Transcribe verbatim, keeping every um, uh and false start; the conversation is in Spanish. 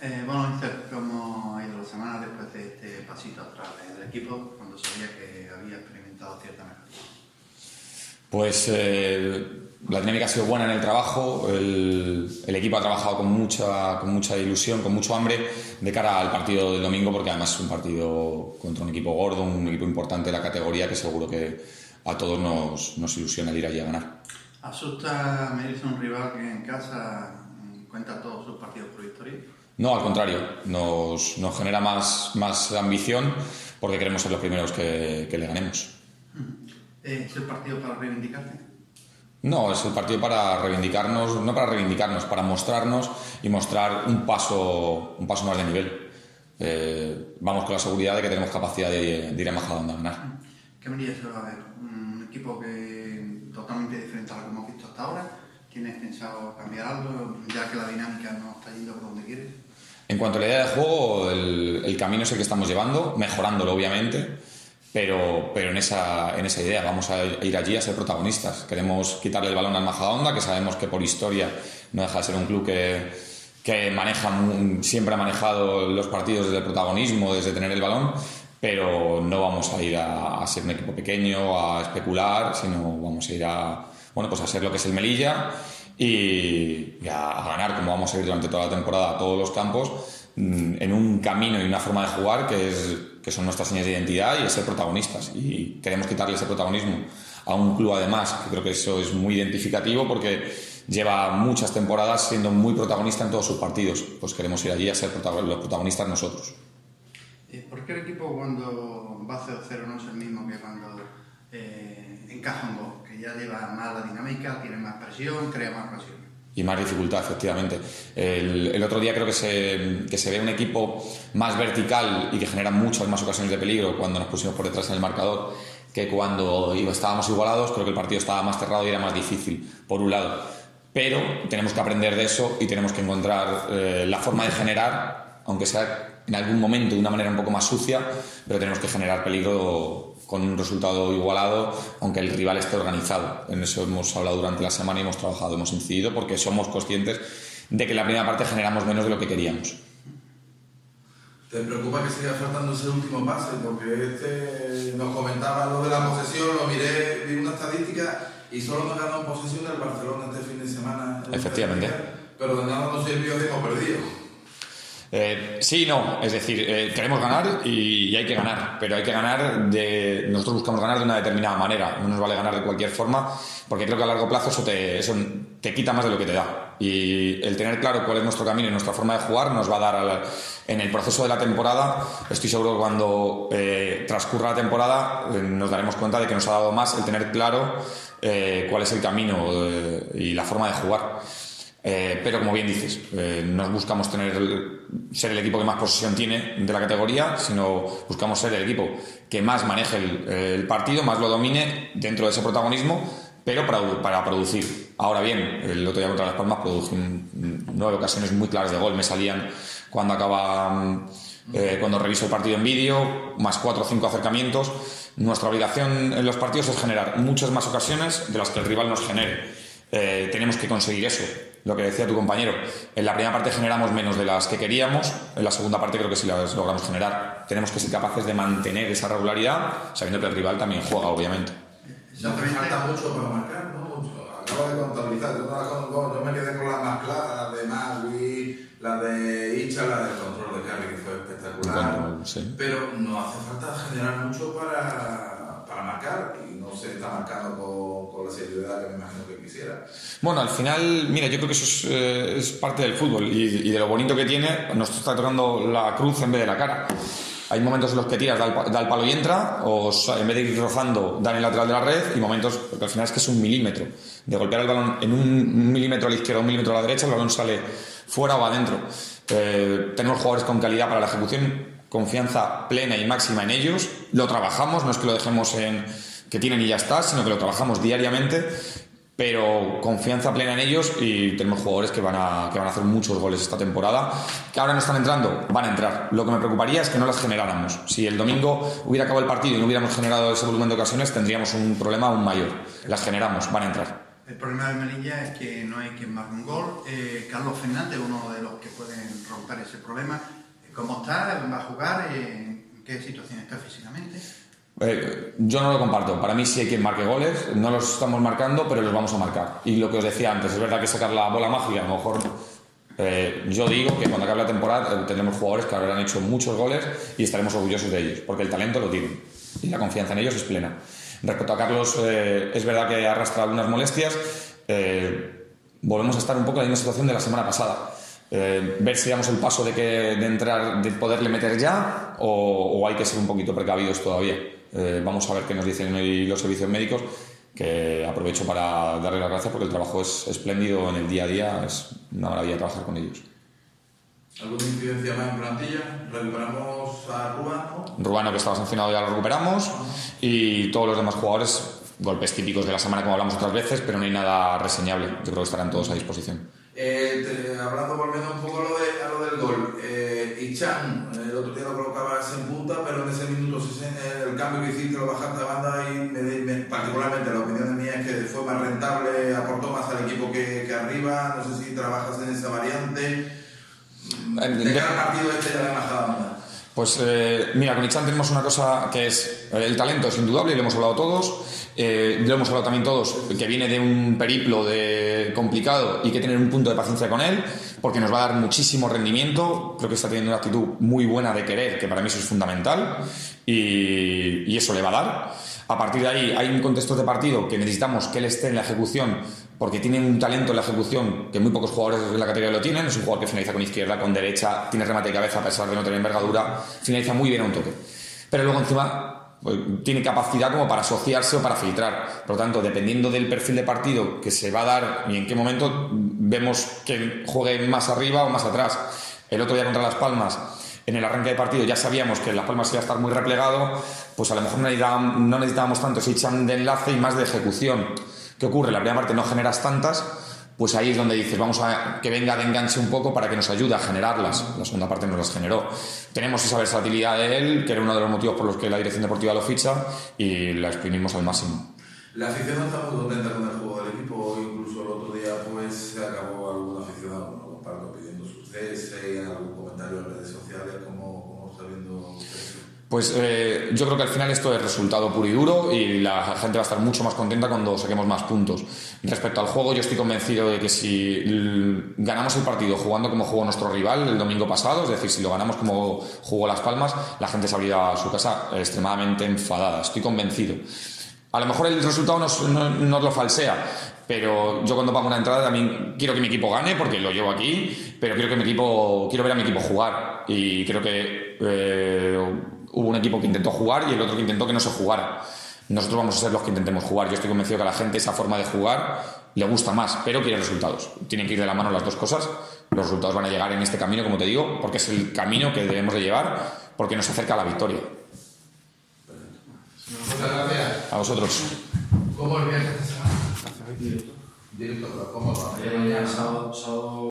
Eh, bueno, Mister, ¿cómo ha ido la semana después de este pasito atrás del equipo cuando sabía que había experimentado cierta mejora? Pues eh, la dinámica ha sido buena en el trabajo, el, el equipo ha trabajado con mucha, con mucha ilusión, con mucho hambre de cara al partido del domingo, porque además es un partido contra un equipo gordo, un equipo importante de la categoría que seguro que a todos nos, nos ilusiona el ir allí a ganar. ¿Asusta medirse un rival que en casa cuenta todos sus partidos por victoria? No, al contrario, nos, nos genera más, más ambición porque queremos ser los primeros que, que le ganemos. ¿Es el partido para reivindicarte? No, es el partido para reivindicarnos, no para reivindicarnos, para mostrarnos y mostrar un paso, un paso más de nivel. Eh, vamos con la seguridad de que tenemos capacidad de, de ir a Majadahonda a ganar. ¿Qué medidas se va a ver? ¿Un equipo que totalmente diferente a lo que hemos visto hasta ahora? ¿Tienes pensado cambiar algo, ya que la dinámica no está yendo por donde quieres? En cuanto a la idea de juego, el, el camino es el que estamos llevando, mejorándolo obviamente, pero, pero en, esa, en esa idea vamos a ir allí a ser protagonistas. Queremos quitarle el balón al Majadahonda, que sabemos que por historia no deja de ser un club que, que maneja, siempre ha manejado los partidos desde el protagonismo, desde tener el balón, pero no vamos a ir a, a ser un equipo pequeño, a especular, sino vamos a ir a, bueno, pues a ser lo que es el Melilla y, y a, a ganar, como vamos a ir durante toda la temporada a todos los campos, en un camino y una forma de jugar que, es, que son nuestras señas de identidad y es ser protagonistas. Y queremos quitarle ese protagonismo a un club, además, que creo que eso es muy identificativo porque lleva muchas temporadas siendo muy protagonista en todos sus partidos. Pues queremos ir allí a ser los protagonistas nosotros. ¿Por qué el equipo cuando va cero cero no es el mismo que cuando eh, encaja un gol? Que ya lleva más la dinámica, tiene más presión, crea más presión. Y más dificultad, efectivamente. El, el otro día creo que se, que se ve un equipo más vertical y que genera muchas más ocasiones de peligro cuando nos pusimos por detrás en el marcador que cuando estábamos igualados. Creo que el partido estaba más cerrado y era más difícil, por un lado. Pero tenemos que aprender de eso y tenemos que encontrar eh, la forma de generar, aunque sea en algún momento de una manera un poco más sucia, pero tenemos que generar peligro con un resultado igualado, aunque el rival esté organizado. En eso hemos hablado durante la semana y hemos trabajado, hemos incidido, porque somos conscientes de que en la primera parte generamos menos de lo que queríamos. ¿Te preocupa que siga faltando ese último pase? Porque este nos comentaba lo de la posesión, lo miré, vi una estadística y solo nos ganó posesión del Barcelona este fin de semana. Efectivamente. Pero de nada nos sirvió que hemos perdido. Eh, sí, no, es decir, eh, queremos ganar y, y hay que ganar, pero hay que ganar de, nosotros buscamos ganar de una determinada manera, no nos vale ganar de cualquier forma, porque creo que a largo plazo eso te, eso te quita más de lo que te da, y el tener claro cuál es nuestro camino y nuestra forma de jugar nos va a dar a la, en el proceso de la temporada. Estoy seguro que cuando eh, transcurra la temporada eh, nos daremos cuenta de que nos ha dado más el tener claro eh, cuál es el camino eh, y la forma de jugar. Eh, pero como bien dices, eh, no buscamos tener el, ser el equipo que más posesión tiene de la categoría, sino buscamos ser el equipo que más maneje el, el partido, más lo domine dentro de ese protagonismo, pero para, para producir. Ahora bien, el otro día contra Las Palmas produje un, nueve ocasiones muy claras de gol, me salían cuando acaba, eh, cuando reviso el partido en vídeo, más cuatro o cinco acercamientos. Nuestra obligación en los partidos es generar muchas más ocasiones de las que el rival nos genere. Eh, tenemos que conseguir eso. Lo que decía tu compañero, en la primera parte generamos menos de las que queríamos, en la segunda parte creo que sí las logramos generar. Tenemos que ser capaces de mantener esa regularidad, sabiendo que el rival también juega, obviamente. No hace falta mucho para marcar, ¿no? Mucho. Acabo de contabilizar, yo, yo me quedé con las más claras, las de Magui, las de Icha, las del control de carry, que fue espectacular. Control, sí. Pero no hace falta generar mucho para, para marcar, y no se está marcando con, con la seriedad que me imagino que quisiera. Bueno, al final, mira, yo creo que eso es, eh, es parte del fútbol y, y de lo bonito que tiene, nos está tocando la cruz en vez de la cara. Hay momentos en los que tiras, da el, da el palo y entra, o en vez de ir rozando, da en el lateral de la red, y momentos, porque al final es que es un milímetro. De golpear el balón en un milímetro a la izquierda, un milímetro a la derecha, el balón sale fuera o adentro. Eh, tenemos jugadores con calidad para la ejecución, confianza plena y máxima en ellos, lo trabajamos, no es que lo dejemos en que tienen y ya está, sino que lo trabajamos diariamente, pero confianza plena en ellos, y tenemos jugadores que van a, que van a hacer muchos goles esta temporada, que ahora no están entrando, van a entrar. Lo que me preocuparía es que no las generáramos. Si el domingo hubiera acabado el partido y no hubiéramos generado ese volumen de ocasiones, tendríamos un problema aún mayor. Las generamos, van a entrar. El problema de Melilla es que no hay quien marque un gol. Eh, Carlos Fernández, uno de los que pueden romper ese problema. ¿Cómo está? ¿Va a jugar? ¿En qué situación está físicamente? Eh, yo no lo comparto. Para mí sí hay quien marque goles. No los estamos marcando, pero los vamos a marcar. Y lo que os decía antes, es verdad que sacar la bola mágica, a lo mejor eh, yo digo que cuando acabe la temporada eh, tendremos jugadores que habrán hecho muchos goles y estaremos orgullosos de ellos, porque el talento lo tienen y la confianza en ellos es plena. Respecto a Carlos, eh, es verdad que arrastra algunas molestias. Eh, volvemos a estar un poco en la misma situación de la semana pasada. Eh, ver si damos el paso de, que, de entrar, de poderle meter ya, o, o hay que ser un poquito precavidos todavía. Eh, vamos a ver qué nos dicen hoy los servicios médicos, que aprovecho para darle las gracias porque el trabajo es espléndido en el día a día, es una maravilla trabajar con ellos. ¿Alguna incidencia más en plantilla? Recuperamos a Ruano. Ruano, que estaba sancionado, ya lo recuperamos, y todos los demás jugadores, golpes típicos de la semana como hablamos otras veces, pero no hay nada reseñable. Yo creo que estarán todos a disposición. Eh, te, hablando, volviendo un poco a lo, de, a lo del gol, eh, Ichan, el otro día lo colocabas en punta, pero en ese minuto, el cambio que hiciste, lo bajaste a banda y me, me, particularmente la opinión de mía es que fue más rentable, aportó más al equipo que, que arriba. No sé si trabajas en esa variante. ¿De cara al partido este ya le has bajado a banda? Pues eh, mira, con Ichan tenemos una cosa que es el talento es indudable y lo hemos hablado todos, eh, lo hemos hablado también todos, que viene de un periplo de complicado y que tener un punto de paciencia con él, porque nos va a dar muchísimo rendimiento. Creo que está teniendo una actitud muy buena de querer, que para mí eso es fundamental, y, y eso le va a dar. A partir de ahí hay un contexto de partido que necesitamos que él esté en la ejecución, porque tiene un talento en la ejecución que muy pocos jugadores de la categoría lo tienen. Es un jugador que finaliza con izquierda, con derecha, tiene remate de cabeza a pesar de no tener envergadura, finaliza muy bien a un toque. Pero luego encima pues, tiene capacidad como para asociarse o para filtrar. Por lo tanto, dependiendo del perfil de partido que se va a dar y en qué momento, vemos que juegue más arriba o más atrás. El otro día contra Las Palmas, en el arranque de partido ya sabíamos que Las Palmas iba a estar muy replegado, pues a lo mejor no necesitábamos, no necesitábamos tanto ese Ichan de enlace y más de ejecución. ¿Qué ocurre? La primera parte no generas tantas, pues ahí es donde dices, vamos a que venga de enganche un poco para que nos ayude a generarlas. La segunda parte nos las generó. Tenemos esa versatilidad de él, que era uno de los motivos por los que la dirección deportiva lo ficha, y la exprimimos al máximo. La afición no está muy contenta con el juego del equipo. Incluso el otro día pues se acabó algún aficionado, no comparto, pidiendo su cese y algún comentario en redes sociales. ¿Cómo, cómo está viendo usted? Pues eh, yo creo que al final esto es resultado puro y duro, y la gente va a estar mucho más contenta cuando saquemos más puntos. Respecto al juego, yo estoy convencido de que si ganamos el partido jugando como jugó nuestro rival el domingo pasado, es decir, si lo ganamos como jugó Las Palmas, la gente saldría a su casa extremadamente enfadada. Estoy convencido. A lo mejor el resultado nos, no, nos lo falsea, pero yo cuando pago una entrada también quiero que mi equipo gane porque lo llevo aquí, pero quiero que mi equipo quiero ver a mi equipo jugar, y creo que eh, hubo un equipo que intentó jugar y el otro que intentó que no se jugara. Nosotros vamos a ser los que intentemos jugar. Yo estoy convencido que a la gente esa forma de jugar le gusta más, pero quiere resultados. Tienen que ir de la mano las dos cosas. Los resultados van a llegar en este camino, como te digo, porque es el camino que debemos de llevar, porque nos acerca a la victoria. Muchas gracias. A vosotros. ¿Cómo el viaje esta semana? Directo, pero ¿cómo va? Sábado, sábado